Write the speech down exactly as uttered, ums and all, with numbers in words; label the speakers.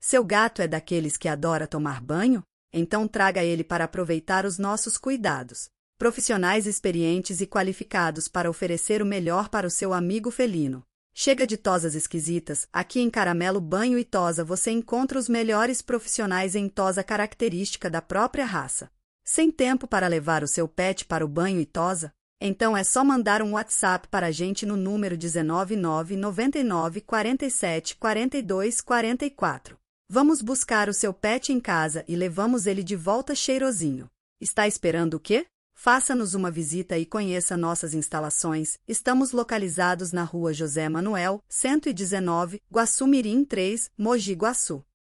Speaker 1: Seu gato é daqueles que adora tomar banho? Então traga ele para aproveitar os nossos cuidados. Profissionais experientes e qualificados para oferecer o melhor para o seu amigo felino. Chega de tosas esquisitas, aqui em Caramelo Banho e Tosa você encontra os melhores profissionais em tosa característica da própria raça. Sem tempo para levar o seu pet para o banho e tosa? Então é só mandar um WhatsApp para a gente no número um nove nove nove nove quatro sete quatro dois quatro quatro. Vamos buscar o seu pet em casa e levamos ele de volta cheirosinho. Está esperando o quê? Faça-nos uma visita e conheça nossas instalações. Estamos localizados na rua José Manuel, cento e dezenove, Guaçu Mirim três, Mogi Guaçu.